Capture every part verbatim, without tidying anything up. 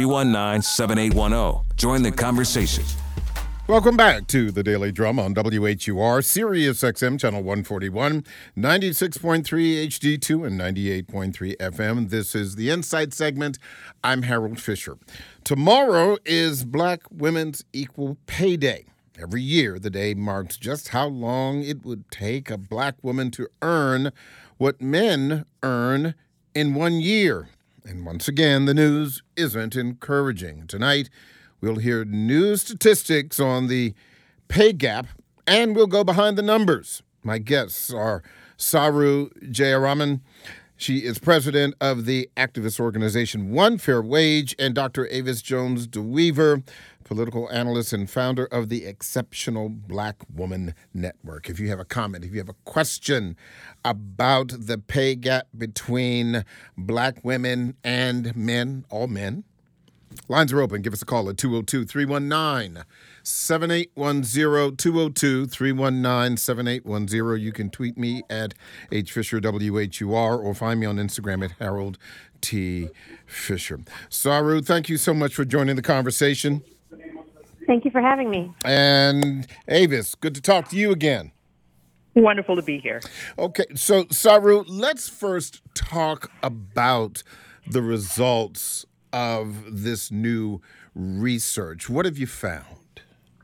three one nine, seven eight one zero. Join the conversation. Welcome back to the Daily Drum on W H U R, Sirius X M, Channel one forty-one, ninety-six point three H D two, and ninety-eight point three F M. This is the Insight segment. I'm Harold Fisher. Tomorrow is Black Women's Equal Pay Day. Every year, the day marks just how long it would take a black woman to earn what men earn in one year. And once again, the news isn't encouraging. Tonight, we'll hear new statistics on the pay gap, and we'll go behind the numbers. My guests are Saru Jayaraman. She is president of the activist organization One Fair Wage, and Doctor Avis Jones DeWeaver, political analyst and founder of the Exceptional Black Woman Network. If you have a comment, if you have a question about the pay gap between black women and men, all men, lines are open. Give us a call at two oh two, three one nine, seven eight one zero, two oh two, three one nine, seven eight one zero. You can tweet me at H Fisher W H U R or find me on Instagram at Harold T. Fisher. Saru, thank you so much for joining the conversation. Thank you for having me. And Avis, good to talk to you again. Wonderful to be here. Okay, so Saru, let's first talk about the results of this new research. What have you found?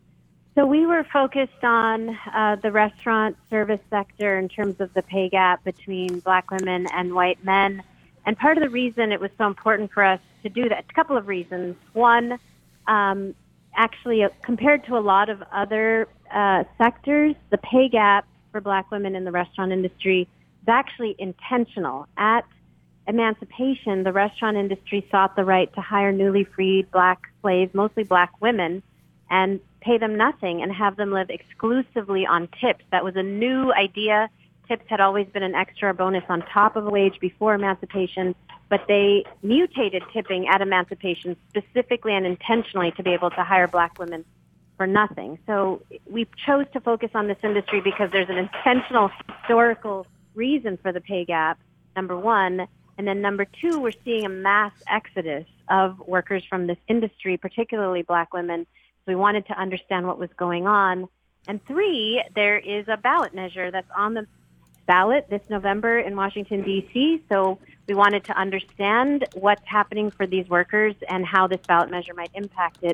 So we were focused on uh, the restaurant service sector in terms of the pay gap between black women and white men. And part of the reason it was so important for us to do that, a couple of reasons. One, um, actually, uh, compared to a lot of other uh, sectors, the pay gap for black women in the restaurant industry is actually intentional. At emancipation, the restaurant industry sought the right to hire newly freed black slaves, mostly black women, and pay them nothing and have them live exclusively on tips. That was a new idea. Tips had always been an extra bonus on top of a wage before emancipation, but they mutated tipping at emancipation specifically and intentionally to be able to hire black women for nothing. So we chose to focus on this industry because there's an intentional historical reason for the pay gap, number one. And then number two, we're seeing a mass exodus of workers from this industry, particularly black women. So we wanted to understand what was going on. And three, there is a ballot measure that's on the ballot this November in Washington, D C. So we wanted to understand what's happening for these workers and how this ballot measure might impact it.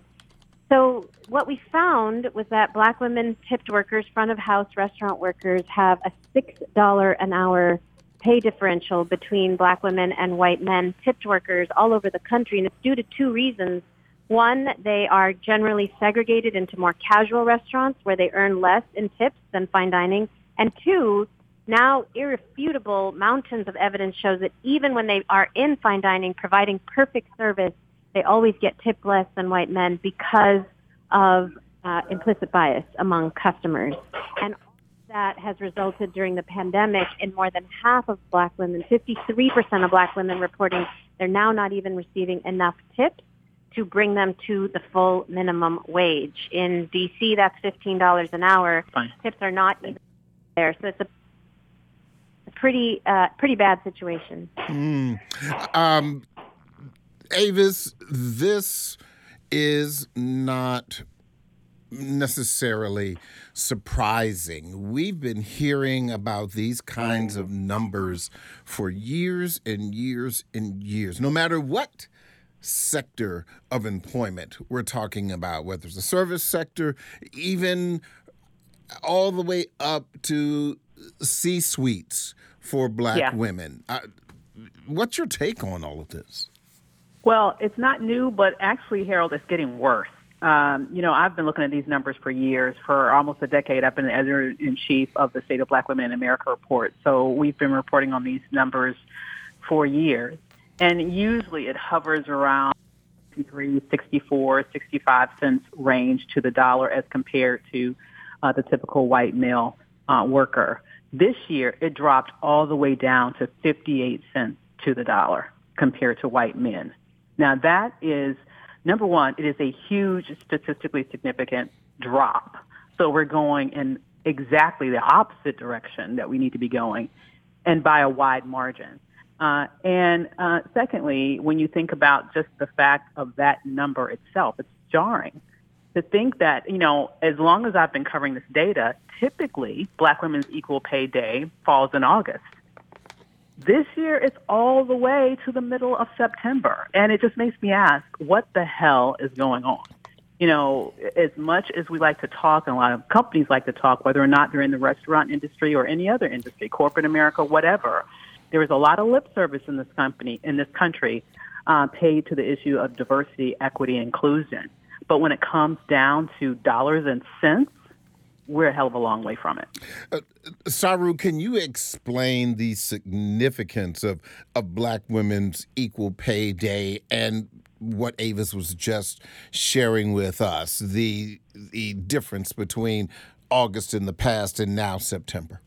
So what we found was that black women tipped workers, front of house restaurant workers, have a six dollars an hour pay differential between black women and white men tipped workers all over the country, and it's due to two reasons. One, they are generally segregated into more casual restaurants where they earn less in tips than fine dining. And two, now irrefutable mountains of evidence shows that even when they are in fine dining providing perfect service, they always get tipped less than white men because of uh, implicit bias among customers. And that has resulted during the pandemic in more than half of black women, fifty-three percent of black women reporting they're now not even receiving enough tips to bring them to the full minimum wage. In D C, that's fifteen dollars an hour. Fine. Tips are not even there. So it's a, a pretty uh, pretty bad situation. Mm. Um, Avis, this is not necessarily surprising. We've been hearing about these kinds of numbers for years and years and years. No matter what sector of employment we're talking about, whether it's the service sector, even all the way up to C-suites for black yeah. women. Uh, what's your take on all of this? Well, it's not new, but actually, Harold, it's getting worse. Um, you know, I've been looking at these numbers for years. For almost a decade, I've been the editor-in-chief of the State of Black Women in America report. So we've been reporting on these numbers for years. And usually it hovers around sixty-three, sixty-four, sixty-five cents range to the dollar as compared to uh, the typical white male uh, worker. This year, it dropped all the way down to fifty-eight cents to the dollar compared to white men. Now, that is, number one, it is a huge statistically significant drop. So we're going in exactly the opposite direction that we need to be going, and by a wide margin. Uh, and uh, secondly, when you think about just the fact of that number itself, it's jarring to think that, you know, as long as I've been covering this data, typically Black Women's Equal Pay Day falls in August. This year, it's all the way to the middle of September. And it just makes me ask, what the hell is going on? You know, as much as we like to talk, and a lot of companies like to talk, whether or not they're in the restaurant industry or any other industry, corporate America, whatever, there is a lot of lip service in this company, in this country, uh, paid to the issue of diversity, equity, and inclusion. But when it comes down to dollars and cents, we're a hell of a long way from it. Uh, Saru, can you explain the significance of, of Black Women's Equal Pay Day and what Avis was just sharing with us, the the difference between August in the past and now September?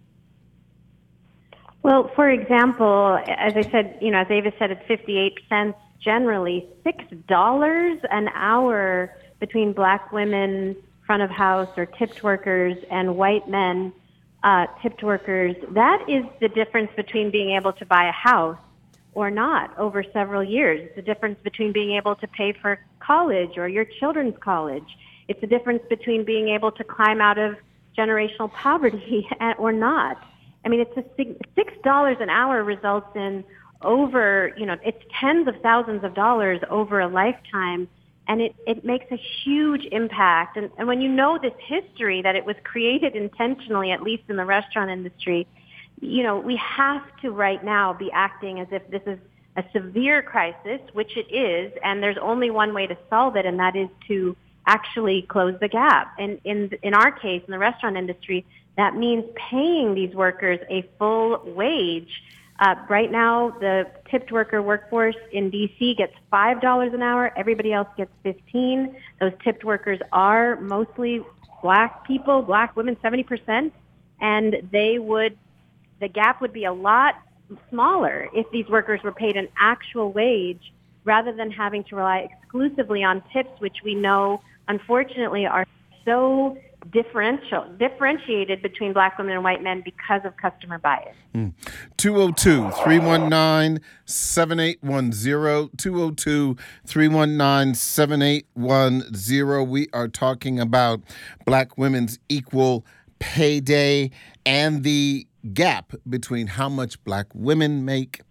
Well, for example, as I said, you know, as Avis said, it's fifty-eight cents generally, six dollars an hour between Black women front of house or tipped workers and white men uh, tipped workers. That is the difference between being able to buy a house or not over several years. It's the difference between being able to pay for college or your children's college. It's the difference between being able to climb out of generational poverty or not. I mean, it's a six dollars an hour results in over, you know, it's tens of thousands of dollars over a lifetime, and it, it makes a huge impact. And, and when you know this history, that it was created intentionally, at least in the restaurant industry, you know, we have to right now be acting as if this is a severe crisis, which it is, and there's only one way to solve it, and that is to actually close the gap. And in in our case, in the restaurant industry, that means paying these workers a full wage. Uh, right now, the tipped worker workforce in D C gets five dollars an hour. Everybody else gets fifteen dollars. Those tipped workers are mostly Black people, Black women, seventy percent, and they would, the gap would be a lot smaller if these workers were paid an actual wage rather than having to rely exclusively on tips, which we know, unfortunately, are so differential, differentiated between Black women and white men because of customer bias. Mm. two oh two, three one nine, seven eight one zero, two oh two, three one nine, seven eight one zero. We are talking about Black Women's Equal Pay Day and the gap between how much Black women make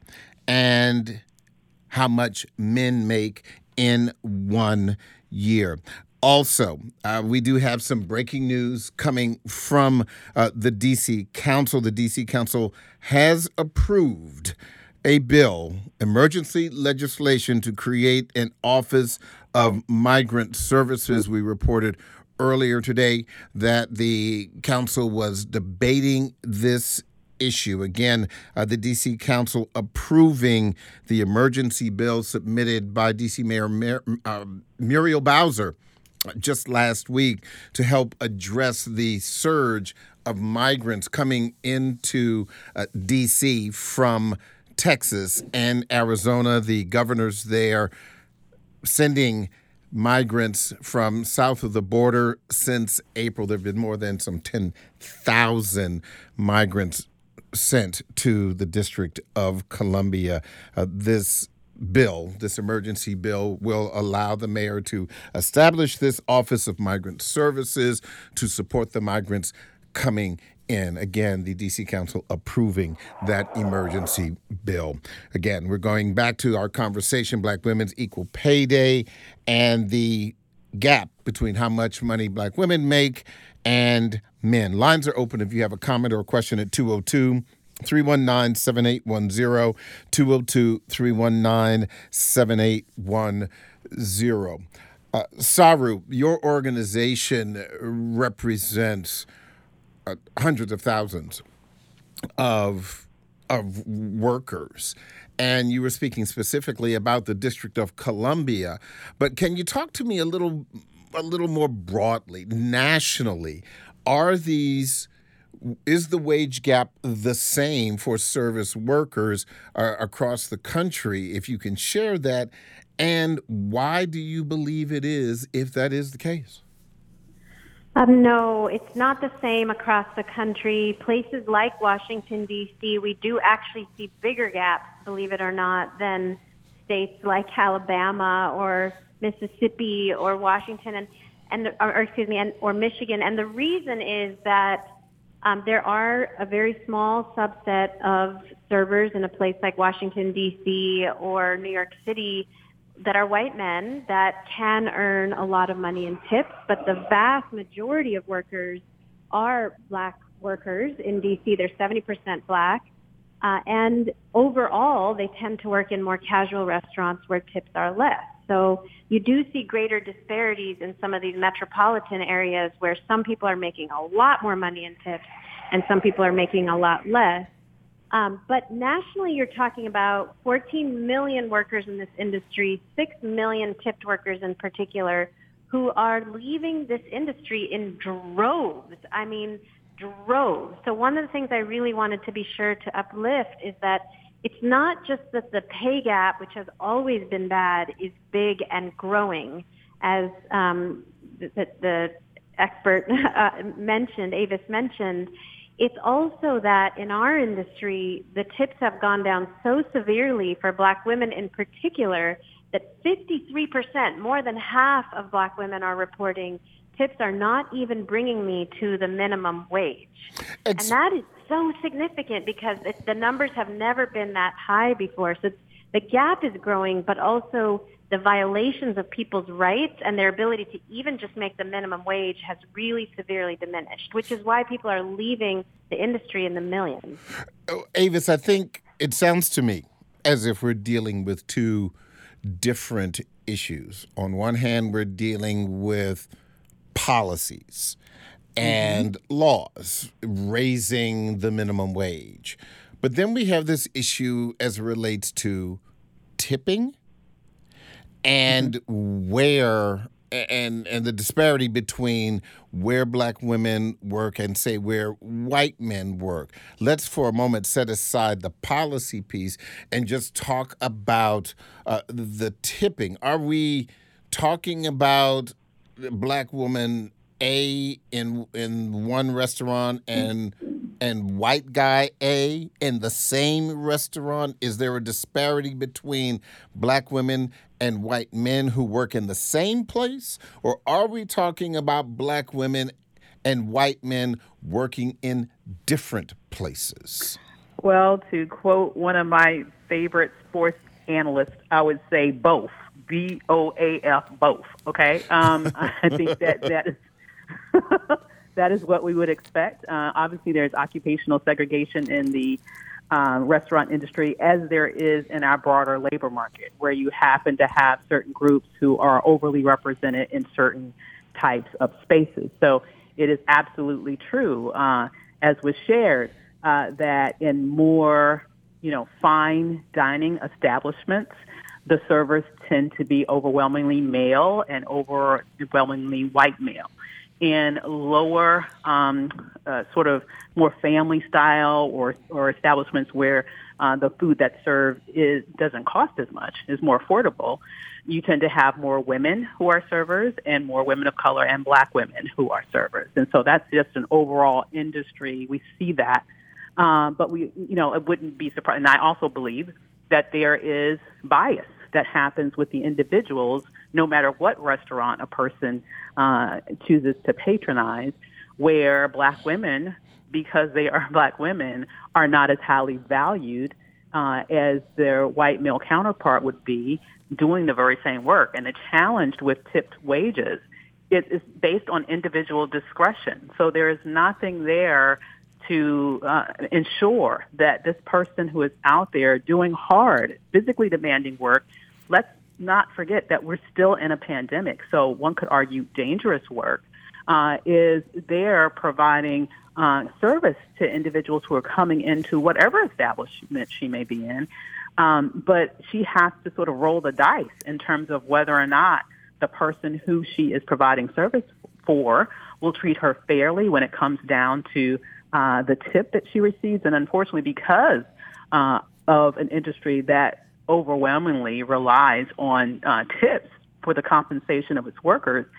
and how much men make in one year. Also, uh, we do have some breaking news coming from uh, the D C Council. The D C Council has approved a bill, emergency legislation, to create an Office of Migrant Services. We reported earlier today that the council was debating this issue. Again, uh, the D C Council approving the emergency bill submitted by D C Mayor Mer- uh, Muriel Bowser just last week to help address the surge of migrants coming into uh, D C from Texas and Arizona. The governors there sending migrants from south of the border since April. There have been more than some ten thousand migrants sent to the District of Columbia. Uh, this bill, this emergency bill, will allow the mayor to establish this Office of Migrant Services to support the migrants coming in. Again, the D C Council approving that emergency bill. Again, we're going back to our conversation, Black Women's Equal Pay Day, and the gap between how much money Black women make and men. Lines are open if you have a comment or a question at two oh two, three one nine, seven eight one zero, two oh two, three one nine, seven eight one zero. Uh, Saru, your organization represents uh, hundreds of thousands of of workers, and you were speaking specifically about the District of Columbia. But can you talk to me a little, a little more broadly, nationally? Are these Is the wage gap the same for service workers uh, across the country? If you can share that, and why do you believe it is, if that is the case? Um, no, it's not the same across the country. Places like Washington, D C, we do actually see bigger gaps, believe it or not, than states like Alabama or Mississippi or Washington and, and or, or excuse me, and, or Michigan. And the reason is that um, there are a very small subset of servers in a place like Washington, D C or New York City that are white men that can earn a lot of money in tips, but the vast majority of workers are black workers in D C. They're seventy percent black. Uh, and overall, they tend to work in more casual restaurants where tips are less. So you do see greater disparities in some of these metropolitan areas where some people are making a lot more money in tips and some people are making a lot less. Um, but nationally, you're talking about fourteen million workers in this industry, six million tipped workers in particular, who are leaving this industry in droves. I mean, droves. So one of the things I really wanted to be sure to uplift is that it's not just that the pay gap, which has always been bad, is big and growing, as um, the, the expert uh, mentioned, Avis mentioned. It's also that in our industry, the tips have gone down so severely for black women in particular that fifty-three percent, more than half of black women are reporting tips are not even bringing me to the minimum wage. It's, and that is so significant because it, the numbers have never been that high before. So the gap is growing, but also the violations of people's rights and their ability to even just make the minimum wage has really severely diminished, which is why people are leaving the industry in the millions. Oh, Avis, I think it sounds to me as if we're dealing with two different issues. On one hand, we're dealing with policies and mm-hmm. laws raising the minimum wage. But then we have this issue as it relates to tipping and mm-hmm. where and and the disparity between where black women work and, say, where white men work. Let's for a moment set aside the policy piece and just talk about uh, the tipping. Are we talking about black woman A in in one restaurant and and white guy A in the same restaurant? Is there a disparity between black women and white men who work in the same place? Or are we talking about black women and white men working in different places? Well, to quote one of my favorite sports analysts, I would say both. B O A F, both, okay? Um, I think that that is that is what we would expect. Uh, obviously, there's occupational segregation in the uh, restaurant industry, as there is in our broader labor market, where you happen to have certain groups who are overly represented in certain types of spaces. So it is absolutely true, uh, as was shared, uh, that in more, you know, fine dining establishments, the servers tend to be overwhelmingly male and overwhelmingly white male. In lower, um, uh, sort of more family style or or establishments where uh, the food that's served is doesn't cost as much, is more affordable, you tend to have more women who are servers and more women of color and black women who are servers. And so that's just an overall industry. We see that. Um, but we, you know, it wouldn't be surprising. And I also believe that there is bias that happens with the individuals, no matter what restaurant a person uh, chooses to patronize, where black women, because they are black women, are not as highly valued uh, as their white male counterpart would be doing the very same work. And the challenge with tipped wages, it is based on individual discretion. So there is nothing there to uh, ensure that this person who is out there doing hard, physically demanding work, let's not forget that we're still in a pandemic. So one could argue dangerous work uh, is there providing uh, service to individuals who are coming into whatever establishment she may be in. Um, but she has to sort of roll the dice in terms of whether or not the person who she is providing service for will treat her fairly when it comes down to Uh, the tip that she receives. And unfortunately, because uh, of an industry that overwhelmingly relies on uh, tips for the compensation of its workers,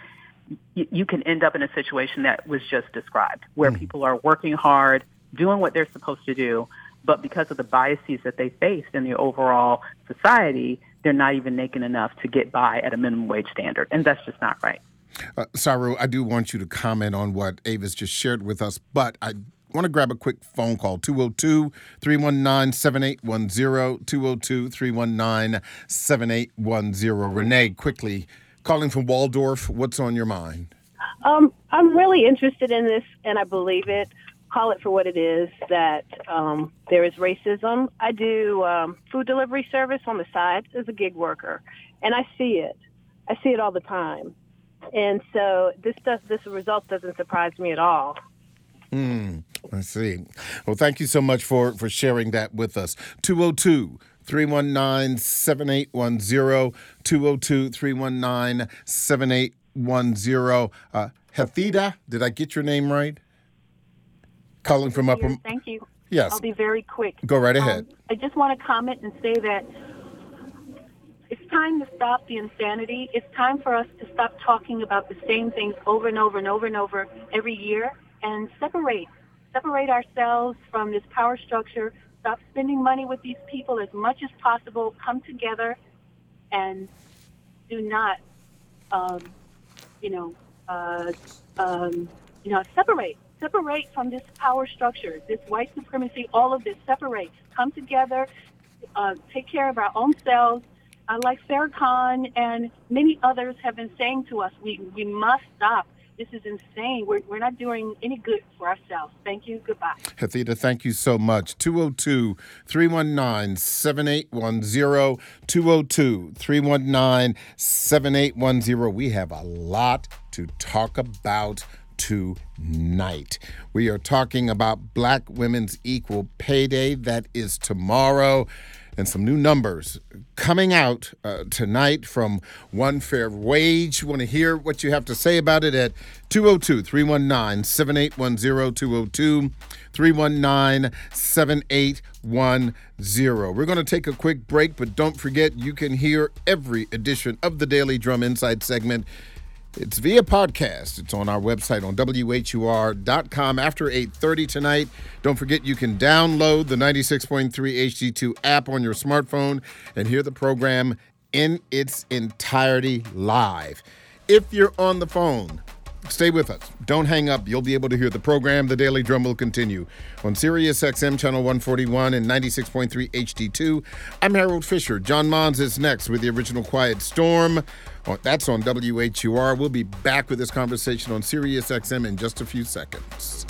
y- you can end up in a situation that was just described, where mm. people are working hard, doing what they're supposed to do, but because of the biases that they faced in the overall society, they're not even making enough to get by at a minimum wage standard. And that's just not right. Uh, Saru, I do want you to comment on what Avis just shared with us, but I want to grab a quick phone call, two oh two, three one nine, seven eight one zero, two oh two, three one nine, seven eight one zero. Renee, quickly, calling from Waldorf, what's on your mind? Um, I'm really interested in this, and I believe it. Call it for what it is, that um, there is racism. I do um, food delivery service on the side as a gig worker, and I see it. I see it all the time. And so this does, this result doesn't surprise me at all. Hmm, I see. Well, thank you so much for, for sharing that with us. two oh two, three one nine, seven eight one zero, two oh two, three one nine, seven eight one zero. Uh, Hethida, did I get your name right? Calling from Upper... Thank you. Yes. I'll be very quick. Go right ahead. Um, I just want to comment and say that it's time to stop the insanity. It's time for us to stop talking about the same things over and over and over and over every year and separate. Separate ourselves from this power structure. Stop spending money with these people as much as possible. Come together and do not, um, you know, uh, um, you know, separate. Separate from this power structure, this white supremacy, all of this. Separate. Come together, uh, take care of our own selves. Uh, like Farrakhan and many others have been saying to us, we, we must stop. This is insane. We're, we're not doing any good for ourselves. Thank you. Goodbye. Hethida, thank you so much. two oh two, three one nine, seven eight one zero, two oh two, three one nine, seven eight one zero. We have a lot to talk about tonight. We are talking about Black Women's Equal Pay Day. That is tomorrow. And some new numbers coming out uh, tonight from One Fair Wage. Want to hear what you have to say about it at two oh two, three one nine, seven eight one zero, two oh two, three one nine, seven eight one zero. We're going to take a quick break, but don't forget you can hear every edition of the Daily Drum Insight segment. It's via podcast. It's on our website on W H U R dot com after eight thirty tonight. Don't forget you can download the ninety-six point three H D two app on your smartphone and hear the program in its entirety live. If you're on the phone, stay with us. Don't hang up. You'll be able to hear the program. The Daily Drum will continue on Sirius X M Channel one forty-one and ninety-six point three H D two. I'm Harold Fisher. John Mons is next with the original Quiet Storm. That's on W H U R. We'll be back with this conversation on Sirius X M in just a few seconds.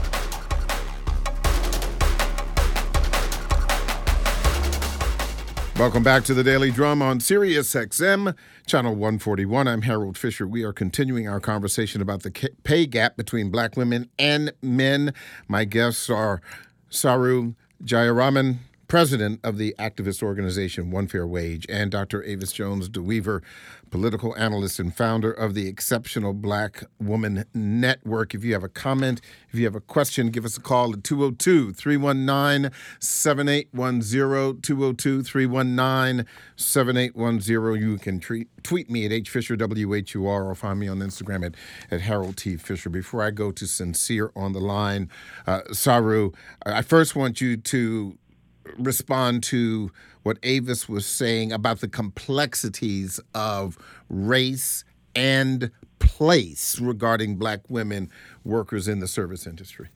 Welcome back to the Daily Drum on Sirius X M, Channel one forty-one. I'm Harold Fisher. We are continuing our conversation about the pay gap between Black women and men. My guests are Saru Jayaraman, president of the activist organization One Fair Wage, and Doctor Avis Jones DeWeaver, political analyst and founder of the Exceptional Black Woman Network. If you have a comment, if you have a question, give us a call at two oh two, three one nine, seven eight one zero, two oh two, three one nine, seven eight one zero. You can treat, tweet me at H Fisher W H U R or find me on Instagram at, at Harold T. Fisher. Before I go to Sincere on the line, uh, Saru, I first want you to respond to what Avis was saying about the complexities of race and place regarding Black women workers in the service industry.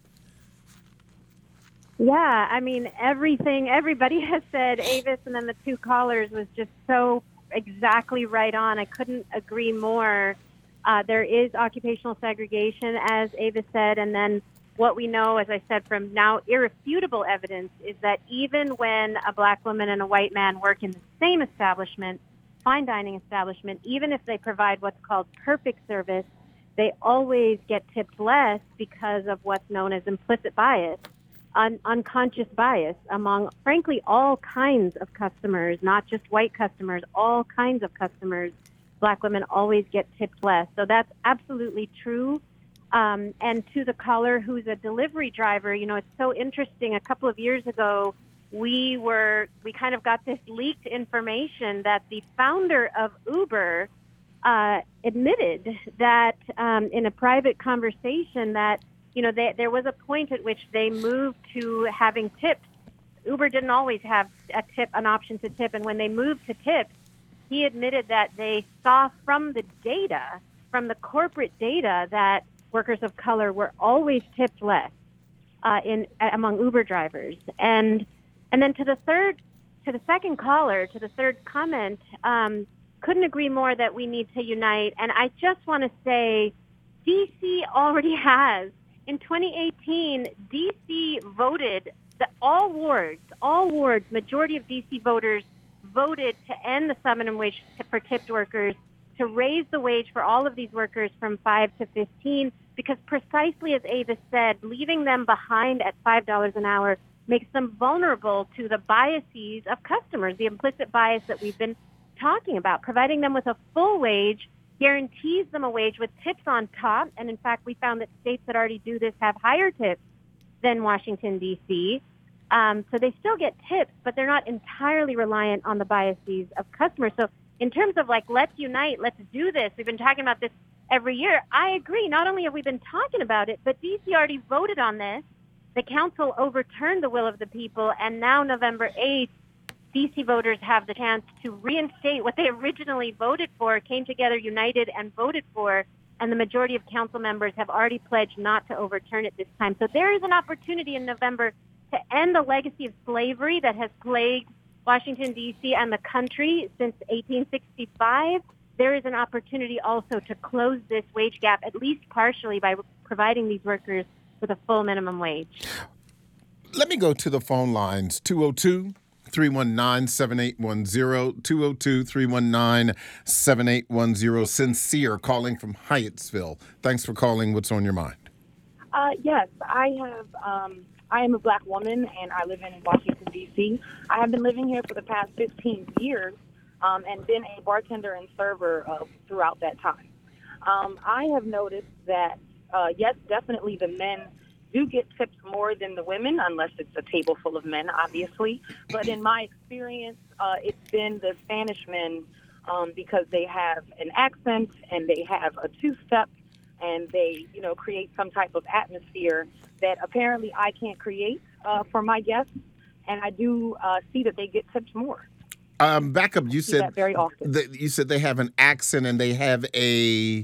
Yeah, I mean, everything everybody has said, Avis and then the two callers, was just so exactly right on. I couldn't agree more. Uh, there is occupational segregation, as Avis said, and then what we know, as I said, from now irrefutable evidence, is that even when a Black woman and a white man work in the same establishment, fine dining establishment, even if they provide what's called perfect service, they always get tipped less because of what's known as implicit bias, un- unconscious bias among, frankly, all kinds of customers, not just white customers, all kinds of customers. Black women always get tipped less. So that's absolutely true. Um, and to the caller who's a delivery driver, you know, it's so interesting. A couple of years ago, we were, we kind of got this leaked information that the founder of Uber uh, admitted that um, in a private conversation that, you know, they, there was a point at which they moved to having tips. Uber didn't always have a tip, an option to tip, and when they moved to tips, he admitted that they saw from the data, from the corporate data, that workers of color were always tipped less uh, in among Uber drivers. And and then to the third, to the second caller, to the third comment, um, couldn't agree more that we need to unite. And I just want to say, D C already has. In twenty eighteen, D C voted that all wards, all wards, majority of D C voters voted to end the minimum wage for tipped workers, to raise the wage for all of these workers from five to fifteen, because precisely as Avis said, leaving them behind at five dollars an hour makes them vulnerable to the biases of customers, the implicit bias that we've been talking about. Providing them with a full wage guarantees them a wage with tips on top. And in fact, we found that states that already do this have higher tips than Washington, D C. Um, so they still get tips, but they're not entirely reliant on the biases of customers. So in terms of like, let's unite, let's do this, we've been talking about this every year. I agree. Not only have we been talking about it, but D C already voted on this. The council overturned the will of the people, and now November eighth, D C voters have the chance to reinstate what they originally voted for, came together united and voted for, and the majority of council members have already pledged not to overturn it this time. So there is an opportunity in November to end a legacy of slavery that has plagued Washington, D C and the country since eighteen sixty-five. There is an opportunity also to close this wage gap, at least partially, by providing these workers with a full minimum wage. Let me go to the phone lines, two oh two, three one nine, seven eight one zero, two oh two, three one nine, seven eight one zero. Sincere calling from Hyattsville. Thanks for calling. What's on your mind? Uh, yes, I have. Um, I am a black woman, and I live in Washington, D C. I have been living here for the past fifteen years um, and been a bartender and server uh, throughout that time. Um, I have noticed that, uh, yes, definitely the men do get tips more than the women, unless it's a table full of men, obviously. But in my experience, uh, it's been the Spanish men um, because they have an accent and they have a two-step, and they, you know, create some type of atmosphere that apparently I can't create uh, for my guests, and I do uh, see that they get tips more. Um, back up. You said that very often. That you said they have an accent and they have a,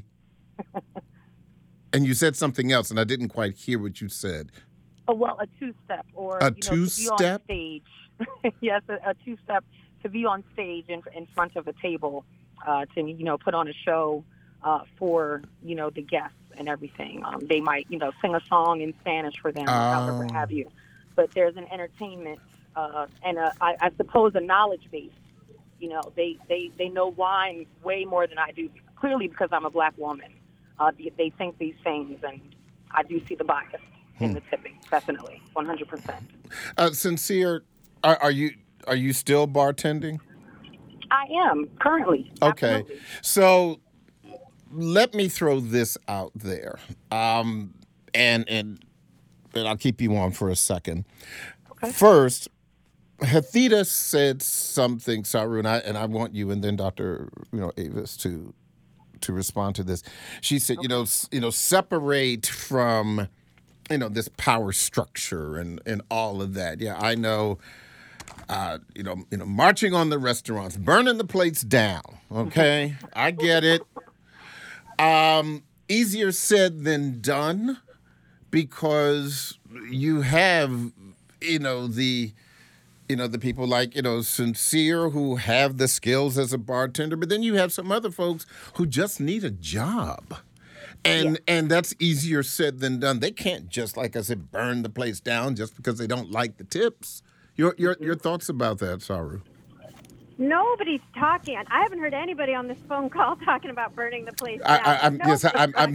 and you said something else, and I didn't quite hear what you said. Oh, well, a two-step or a you know, two-step. To be on stage. Yes, a, a two-step to be on stage in, in front of a table uh, to you know put on a show uh, for you know the guests and everything. Um, they might, you know, sing a song in Spanish for them, oh. however have you. But there's an entertainment uh, and a, I, I suppose a knowledge base. You know, they, they, they know wine way more than I do, clearly because I'm a black woman. Uh, they, they think these things, and I do see the bias hmm. in the tipping, definitely, one hundred percent. Uh, Sincere, are, are you are you still bartending? I am, currently. Okay. Absolutely. So let me throw this out there, um, and, and and I'll keep you on for a second. Okay. First, Hathita said something, Saru, and I and I want you and then Doctor You know Avis to to respond to this. She said, okay. you know, you know, separate from you know this power structure and, and all of that. Yeah, I know. Uh, you know, you know, marching on the restaurants, burning the plates down. Okay, I get it. Um, easier said than done, because you have, you know, the, you know, the people like, you know, Sincere who have the skills as a bartender, but then you have some other folks who just need a job. And yeah. and that's easier said than done. They can't just, like I said, burn the place down just because they don't like the tips. Your your your thoughts about that, Saru? Nobody's talking. I haven't heard anybody on this phone call talking about burning the place down. I, I, I'm, yes, I'm. I'm,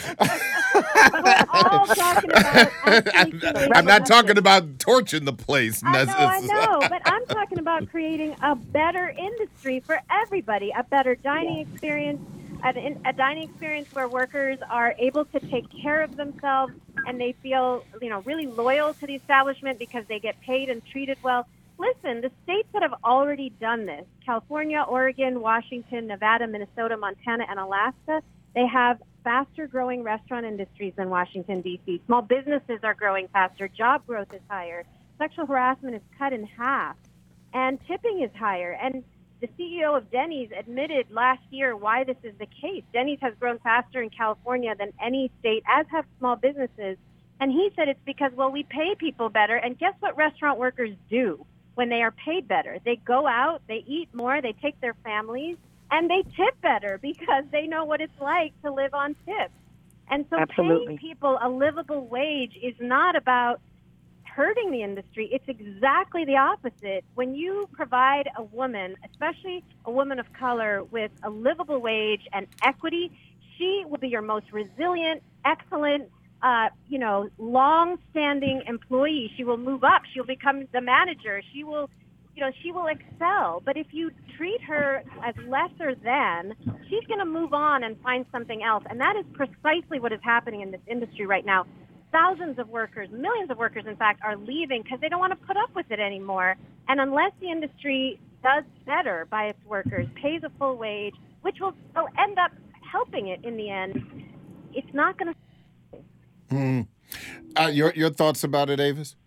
We're all talking about. I'm, I'm not talking about torching the place. I know, I know, but I'm talking about creating a better industry for everybody, a better dining yeah. experience, a, a dining experience where workers are able to take care of themselves and they feel, you know, really loyal to the establishment because they get paid and treated well. listen, the states that have already done this, California, Oregon, Washington, Nevada, Minnesota, Montana, and Alaska, they have faster growing restaurant industries than Washington, D C. Small businesses are growing faster. Job growth is higher. Sexual harassment is cut in half. And tipping is higher. And the C E O of Denny's admitted last year why this is the case. Denny's has grown faster in California than any state, as have small businesses. And he said it's because, well, we pay people better. And guess what restaurant workers do when they are paid better? They go out, they eat more, they take their families, and they tip better because they know what it's like to live on tips. And so Absolutely. paying people a livable wage is not about hurting the industry. It's exactly the opposite. When you provide a woman, especially a woman of color, with a livable wage and equity, she will be your most resilient, excellent, uh, you know, long-standing employee. She will move up. She'll become the manager. She will, you know, she will excel. But if you treat her as lesser than, she's going to move on and find something else. And that is precisely what is happening in this industry right now. Thousands of workers, millions of workers, in fact, are leaving because they don't want to put up with it anymore. And unless the industry does better by its workers, pays a full wage, which will, will end up helping it in the end, it's not going to. Mm. Uh, your your thoughts about it, Avis?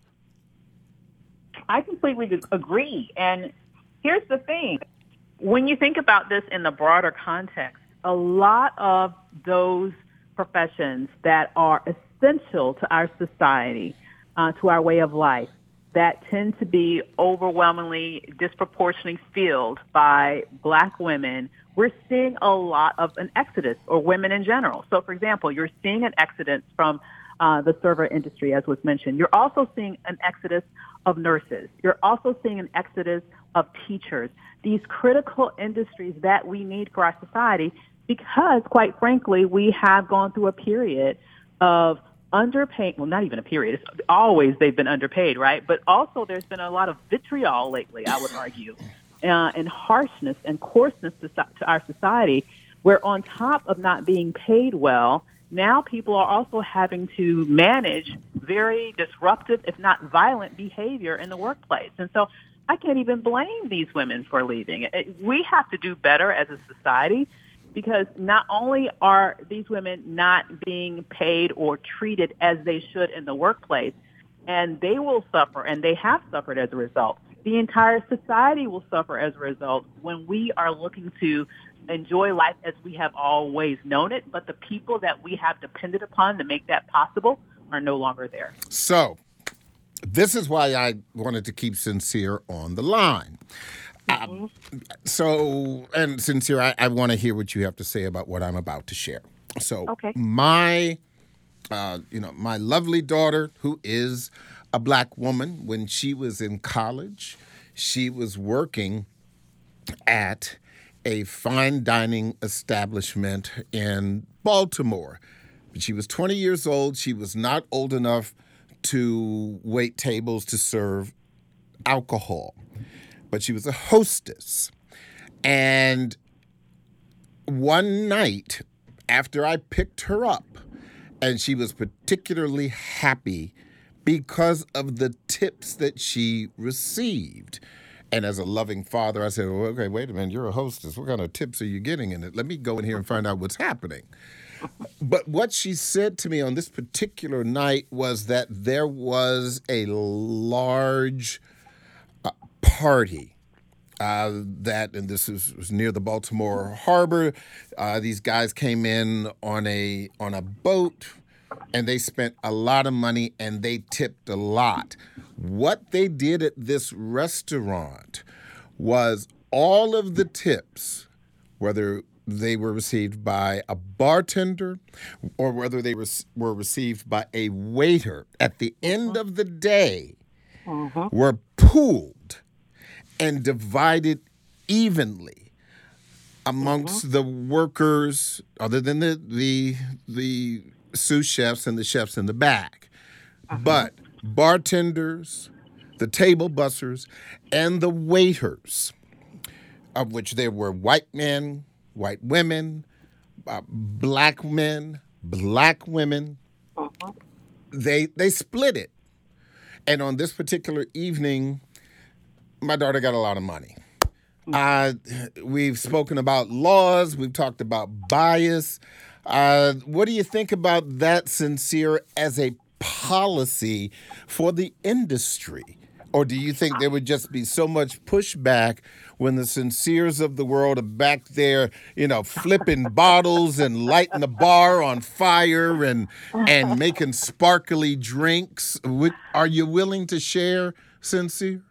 I completely agree. And here's the thing. When you think about this in the broader context, a lot of those professions that are essential to our society, uh, to our way of life, that tend to be overwhelmingly disproportionately filled by Black women, we're seeing a lot of an exodus, or women in general. So, for example, you're seeing an exodus from uh, the server industry, as was mentioned. You're also seeing an exodus of nurses. You're also seeing an exodus of teachers, these critical industries that we need for our society because, quite frankly, we have gone through a period of underpaid, well, not even a period. It's always they've been underpaid, right? But also there's been a lot of vitriol lately, I would argue, uh, and harshness and coarseness to, to our society, where on top of not being paid well, now people are also having to manage very disruptive, if not violent, behavior in the workplace. And so I can't even blame these women for leaving. We have to do better as a society, because not only are these women not being paid or treated as they should in the workplace, and they will suffer, and they have suffered as a result, the entire society will suffer as a result when we are looking to enjoy life as we have always known it, but the people that we have depended upon to make that possible are no longer there. So this is why I wanted to keep Sincere on the line. Uh, so, and Sincere, I, I want to hear what you have to say about what I'm about to share. So, okay. my, uh, you know, my lovely daughter, who is a Black woman, when she was in college, she was working at a fine dining establishment in Baltimore. She was twenty years old. She was not old enough to wait tables to serve alcohol, but she was a hostess. And one night after I picked her up, and she was particularly happy because of the tips that she received. And as a loving father, I said, well, okay, wait a minute, you're a hostess. What kind of tips are you getting in it? Let me go in here and find out what's happening. But what she said to me on this particular night was that there was a large uh, party uh, that, and this is, was near the Baltimore Harbor. Uh, these guys came in on a on a boat, and they spent a lot of money, and they tipped a lot. What they did at this restaurant was all of the tips, whether they were received by a bartender or whether they were, were received by a waiter, at the end of the day, uh-huh. were pooled and divided evenly amongst uh-huh. the workers, other than the the the sous chefs and the chefs in the back. Uh-huh. But bartenders, the table bussers, and the waiters, of which there were white men, white women, uh, Black men, Black women, uh-huh. they they split it. And on this particular evening, my daughter got a lot of money. Uh, we've spoken about laws. We've talked about bias. Uh, what do you think about that, Sincere, as a policy for the industry? Or do you think there would just be so much pushback when the Sinceres of the world are back there, you know, flipping bottles and lighting the bar on fire and and making sparkly drinks? Would, are you willing to share, Sincere?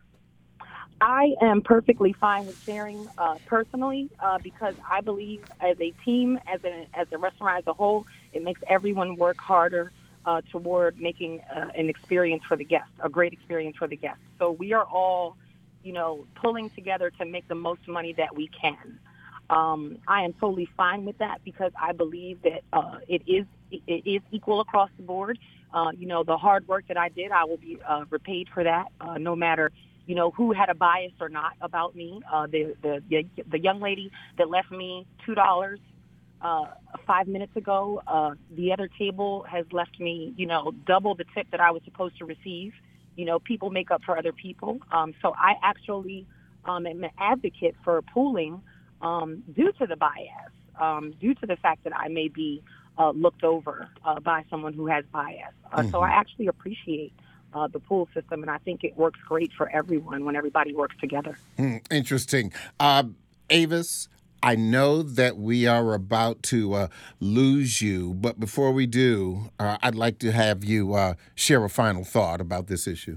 I am perfectly fine with sharing uh, personally uh, because I believe as a team, as a, as a restaurant as a whole, it makes everyone work harder uh, toward making uh, an experience for the guest, a great experience for the guest. So we are all, you know, pulling together to make the most money that we can. Um, I am totally fine with that because I believe that uh, it is it is equal across the board. Uh, you know, the hard work that I did, I will be uh, repaid for that, uh, no matter you know, who had a bias or not about me. Uh, the, the the young lady that left me two dollars uh, five minutes ago, uh, the other table has left me, you know, double the tip that I was supposed to receive. You know, people make up for other people. Um, so I actually um, am an advocate for pooling um, due to the bias, um, due to the fact that I may be uh, looked over uh, by someone who has bias. Uh, mm-hmm. So I actually appreciate Uh, the pool system, and I think it works great for everyone when everybody works together. Mm, interesting. Uh, Avis, I know that we are about to uh, lose you, but before we do, uh, I'd like to have you uh, share a final thought about this issue.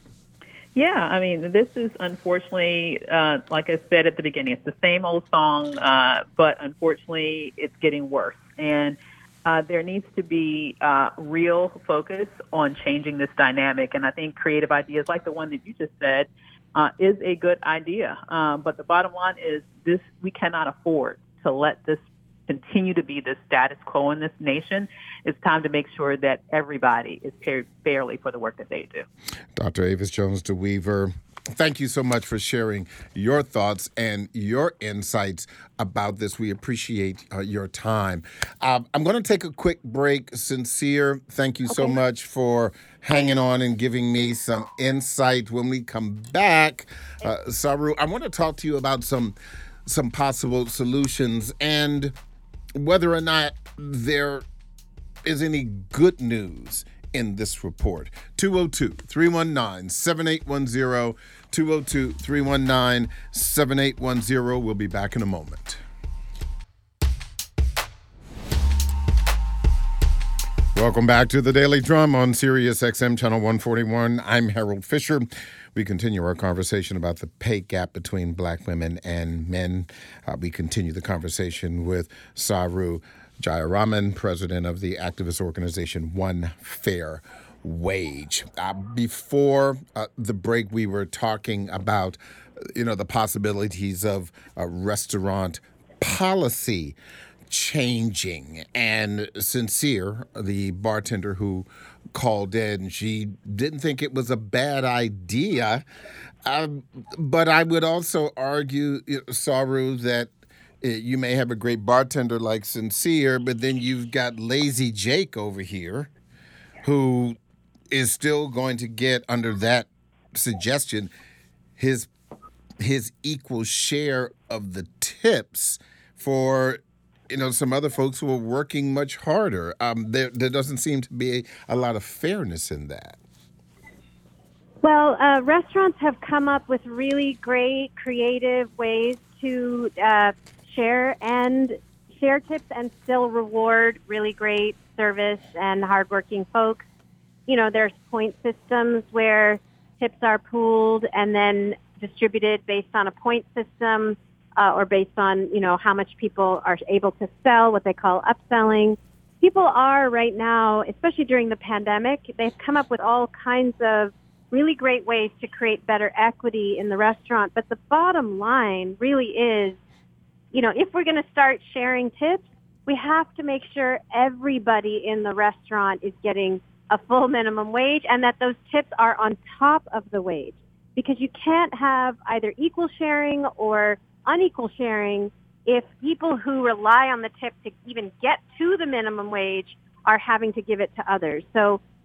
Yeah, I mean, this is unfortunately, uh, like I said at the beginning, it's the same old song, uh, but unfortunately it's getting worse. And Uh, there needs to be uh, real focus on changing this dynamic. And I think creative ideas like the one that you just said uh, is a good idea. Uh, but the bottom line is this: we cannot afford to let this continue to be the status quo in this nation. It's time to make sure that everybody is paid fairly for the work that they do. Doctor Avis Jones-DeWeaver, thank you so much for sharing your thoughts and your insights about this. We appreciate uh, your time. Uh, I'm going to take a quick break. Sincere, thank you okay. so much for hanging on and giving me some insight. When we come back, uh, Saru, I want to talk to you about some some possible solutions and whether or not there is any good news in this report. two oh two, three one nine, seven eight one zero, two oh two, three one nine, seven eight one zero. We'll be back in a moment. Welcome back to the Daily Drum on Sirius X M Channel one forty-one. I'm Harold Fisher. We continue our conversation about the pay gap between black women and men. Uh, we continue the conversation with Saru Jayaraman, president of the activist organization One Fair Wage. Uh, before uh, the break, we were talking about, you know, the possibilities of a restaurant policy changing. And Sincere, the bartender who called in, she didn't think it was a bad idea. Um, but I would also argue, Saru, that you may have a great bartender like Sincere, but then you've got Lazy Jake over here who is still going to get, under that suggestion, his his equal share of the tips for, you know, some other folks who are working much harder. Um, there, there doesn't seem to be a, a lot of fairness in that. Well, uh, restaurants have come up with really great, creative ways to uh, share and share tips and still reward really great service and hardworking folks. You know, there's point systems where tips are pooled and then distributed based on a point system uh, or based on, you know, how much people are able to sell, what they call upselling. People are right now, especially during the pandemic, they've come up with all kinds of really great ways to create better equity in the restaurant. But the bottom line really is, you know, if we're going to start sharing tips, we have to make sure everybody in the restaurant is getting a full minimum wage and that those tips are on top of the wage. Because you can't have either equal sharing or unequal sharing if people who rely on the tip to even get to the minimum wage are having to give it to others. So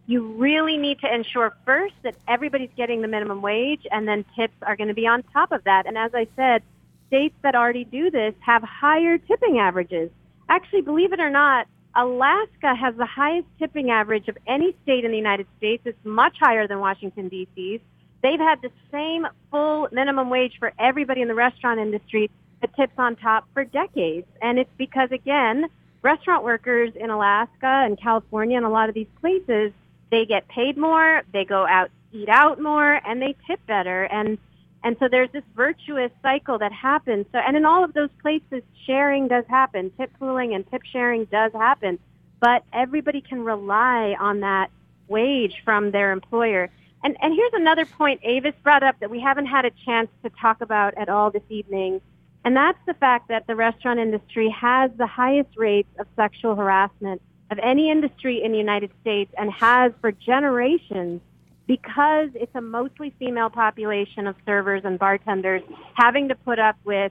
you really need to ensure first that everybody's getting the minimum wage, and then tips are going to be on top of that. And as I said, states that already do this have higher tipping averages. Actually, believe it or not, Alaska has the highest tipping average of any state in the United States. It's much higher than Washington, D C's. They've had the same full minimum wage for everybody in the restaurant industry, the tips on top, for decades. And it's because, again, restaurant workers in Alaska and California and a lot of these places, they get paid more, they go out, eat out more, and they tip better. And and so there's this virtuous cycle that happens. So, and in all of those places, sharing does happen. Tip pooling and tip sharing does happen. But everybody can rely on that wage from their employer. And, and here's another point Avis brought up that we haven't had a chance to talk about at all this evening. And that's the fact that the restaurant industry has the highest rates of sexual harassment of any industry in the United States, and has for generations, because it's a mostly female population of servers and bartenders having to put up with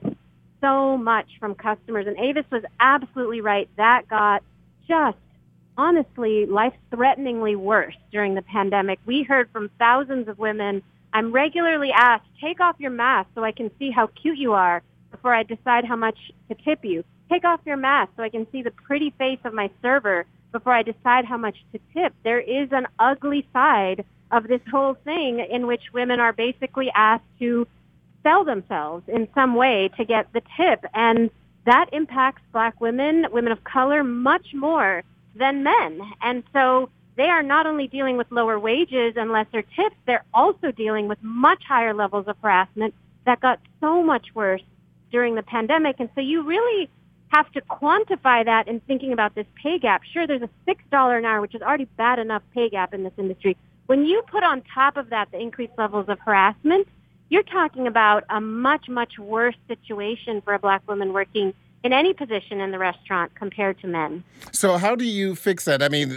so much from customers. And Avis was absolutely right. That got just, honestly, life-threateningly worse during the pandemic. We heard from thousands of women, I'm regularly asked, take off your mask so I can see how cute you are before I decide how much to tip you. Take off your mask so I can see the pretty face of my server before I decide how much to tip. There is an ugly side of this whole thing in which women are basically asked to sell themselves in some way to get the tip. And that impacts black women, women of color, much more than men. And so they are not only dealing with lower wages and lesser tips, they're also dealing with much higher levels of harassment that got so much worse during the pandemic. And so you really have to quantify that in thinking about this pay gap. Sure, there's a six dollars an hour, which is already bad enough pay gap in this industry. When you put on top of that the increased levels of harassment, you're talking about a much, much worse situation for a black woman working in any position in the restaurant compared to men. So how do you fix that? I mean,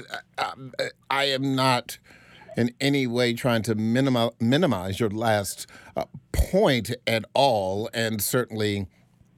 I am not in any way trying to minimi- minimize your last uh, point at all, and certainly,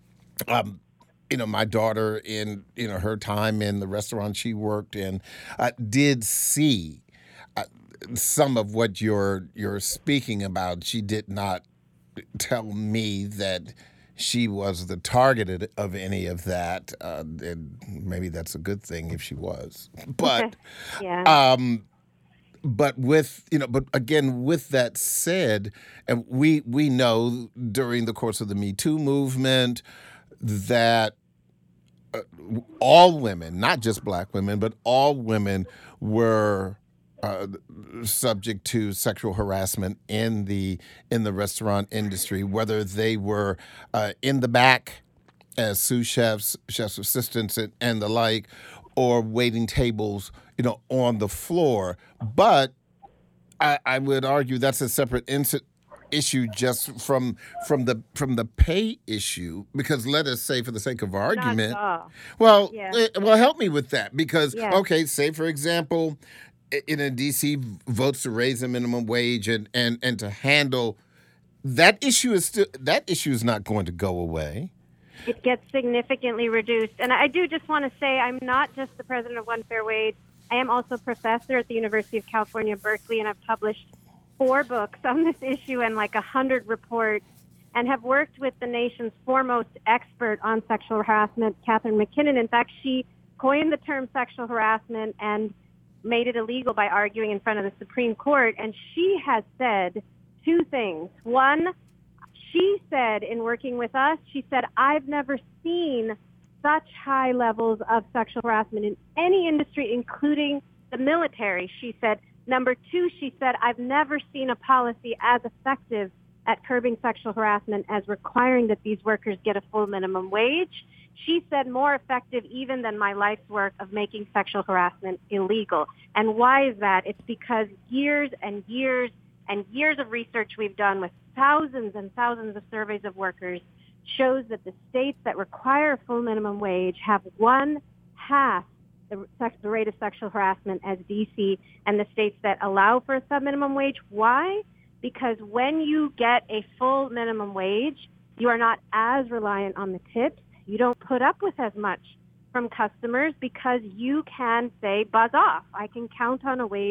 um, you know, my daughter in you know her time in the restaurant she worked in uh, did see uh, some of what you're you're speaking about. She did not tell me that she was the target of any of that, uh, and maybe that's a good thing if she was. But, yeah. um, but with you know, but again, with that said, and we we know during the course of the Me Too movement that uh, all women, not just black women, but all women were Uh, subject to sexual harassment in the in the restaurant industry, whether they were uh, in the back as sous chefs, chef's assistants, and, and the like, or waiting tables, you know, on the floor. But I, I would argue that's a separate incident. Issue just from from the from the pay issue, because let us say, for the sake of argument, well, yeah. eh, well, help me with that, because yeah. okay, say for example, in a D C votes to raise the minimum wage and, and, and to handle that issue is still that issue is not going to go away. It gets significantly reduced, and I do just want to say I'm not just the president of One Fair Wage. I am also a professor at the University of California, Berkeley, and I've published four books on this issue and like a hundred reports, and have worked with the nation's foremost expert on sexual harassment, Catherine McKinnon. In fact, she coined the term sexual harassment and made it illegal by arguing in front of the Supreme Court. And she has said two things. One, she said in working with us, she said, I've never seen such high levels of sexual harassment in any industry, including the military. She said, number two, she said, I've never seen a policy as effective at curbing sexual harassment as requiring that these workers get a full minimum wage. She said more effective even than my life's work of making sexual harassment illegal. And why is that? It's because years and years and years of research we've done with thousands and thousands of surveys of workers shows that the states that require a full minimum wage have one half the, the rate of sexual harassment as D C, and the states that allow for a sub-minimum wage. Why? Because when you get a full minimum wage, you are not as reliant on the tips. You don't put up with as much from customers because you can say, buzz off. I can count on a wage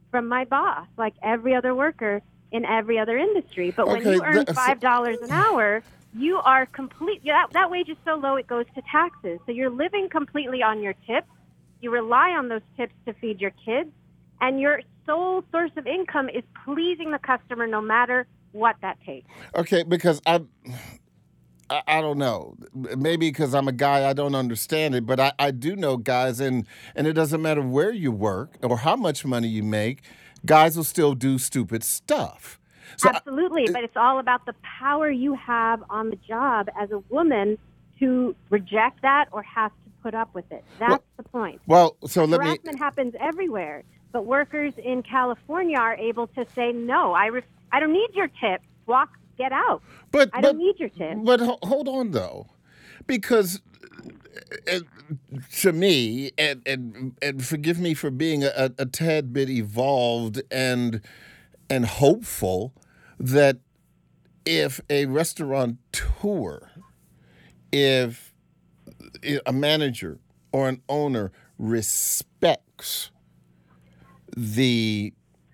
from my boss, like every other worker in every other industry. But when Okay, you earn th- five dollars an hour, you are complete. That, that wage is so low it goes to taxes. So you're living completely on your tips. You rely on those tips to feed your kids, and your sole source of income is pleasing the customer no matter what that takes. Okay, because I, I, I don't know. Maybe because I'm a guy, I don't understand it, but I, I do know guys, and, and it doesn't matter where you work or how much money you make, guys will still do stupid stuff. So Absolutely, I, but it's all about the power you have on the job as a woman to reject that or have to put up with it. That's well, the point. Well, so let Harassment me... Harassment happens everywhere, but workers in California are able to say, no, I, re- I don't need your tip. Walk, get out. But, I but, don't need your tip. But hold on, though, because uh, to me, and, and and forgive me for being a, a tad bit evolved and and hopeful, that if a restaurateur, if a manager or an owner respects the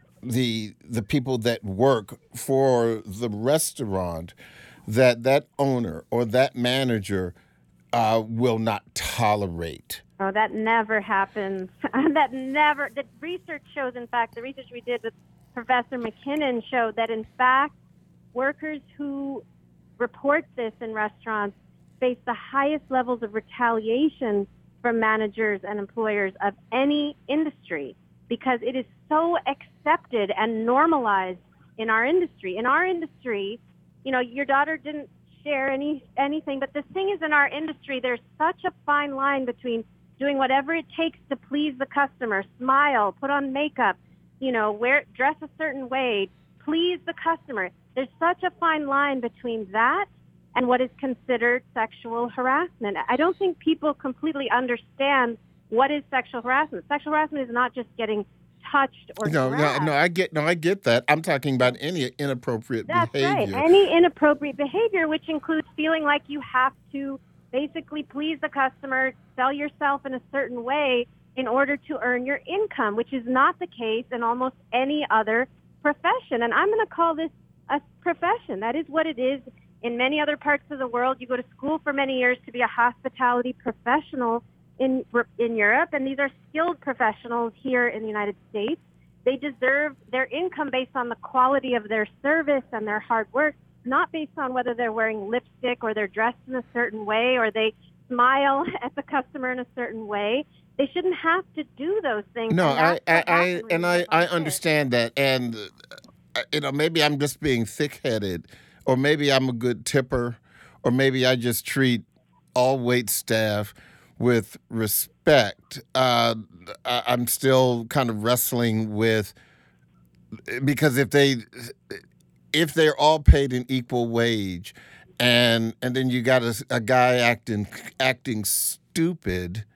the the people that work for the restaurant, that that owner or that manager uh, will not tolerate. Oh, that never happens. That never. The research shows, in fact, the research we did with Professor McKinnon showed that, in fact, workers who report this in restaurants face the highest levels of retaliation from managers and employers of any industry, because it is so accepted and normalized in our industry. In our industry, you know, your daughter didn't share any anything, but the thing is, in our industry, there's such a fine line between doing whatever it takes to please the customer, smile, put on makeup, you know, wear, dress a certain way, please the customer. There's such a fine line between that and what is considered sexual harassment. I don't think people completely understand what is sexual harassment. Sexual harassment is not just getting touched or no, grabbed. no, no. I get, no, I get that. I'm talking about any inappropriate That's behavior. right. Any inappropriate behavior, which includes feeling like you have to basically please the customer, sell yourself in a certain way in order to earn your income, which is not the case in almost any other profession. And I'm going to call this a profession. That is what it is. In many other parts of the world, you go to school for many years to be a hospitality professional in in Europe, and these are skilled professionals here in the United States. They deserve their income based on the quality of their service and their hard work, not based on whether they're wearing lipstick or they're dressed in a certain way or they smile at the customer in a certain way. They shouldn't have to do those things. No, and I, that's I, what I happened when and we I, live I like this. understand that, and uh, you know, maybe I'm just being thick-headed, or maybe I'm a good tipper, or maybe I just treat all wait staff with respect. Uh, I, I'm still kind of wrestling with, because if they if they're all paid an equal wage, and and then you got a, a guy acting acting stupid.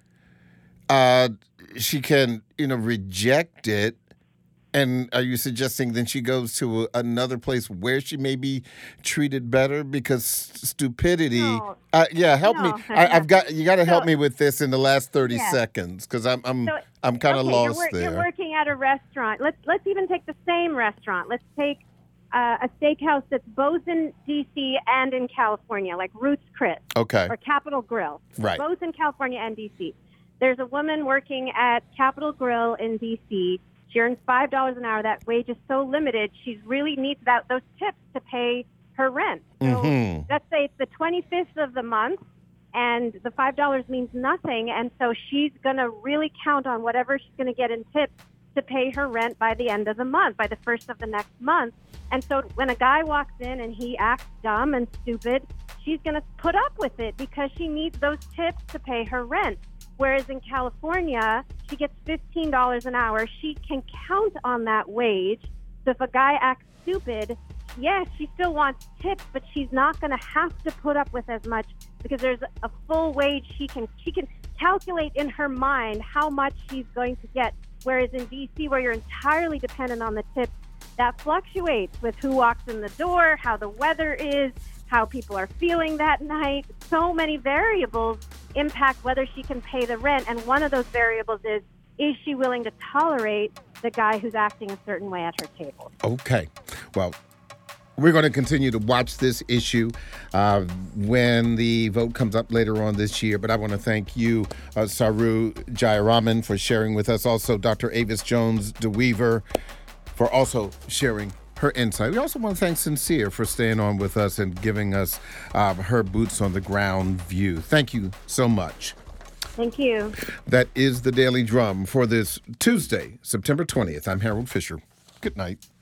Uh, she can, you know, reject it. And are you suggesting then she goes to a, another place where she may be treated better? Because stupidity. No. Uh, yeah, help No. me. I, I've got you. Got to help So- me with this in the last thirty Yeah. seconds, because I'm I'm So, I'm kind of okay, lost you're, wor- there. You're working at a restaurant. Let's let's even take the same restaurant. Let's take uh, a steakhouse that's both in D C and in California, like Ruth's Chris Okay. or Capitol Grill. Right. Both in California and D C. There's a woman working at Capitol Grill in D C. She earns five dollars an hour. That wage is so limited. She really needs that those tips to pay her rent. So Mhm. let's say it's the twenty-fifth of the month, and the five dollars means nothing. And so she's going to really count on whatever she's going to get in tips to pay her rent by the end of the month, by the first of the next month. And so when a guy walks in and he acts dumb and stupid, she's going to put up with it because she needs those tips to pay her rent. Whereas in California, she gets fifteen dollars an hour. She can count on that wage. So if a guy acts stupid, yes, she still wants tips, but she's not going to have to put up with as much because there's a full wage. She can she can calculate in her mind how much she's going to get. Whereas in D C, where you're entirely dependent on the tips, that fluctuates with who walks in the door, how the weather is, how people are feeling that night. So many variables impact whether she can pay the rent. And one of those variables is, is she willing to tolerate the guy who's acting a certain way at her table. Okay. Well, we're going to continue to watch this issue uh, when the vote comes up later on this year. But I want to thank you, uh, Saru Jayaraman, for sharing with us. Also, Doctor Avis Jones DeWeaver for also sharing her insight. We also want to thank Sincere for staying on with us and giving us uh, her boots on the ground view. Thank you so much. Thank you. That is the Daily Drum for this Tuesday, September twentieth. I'm Harold Fisher. Good night.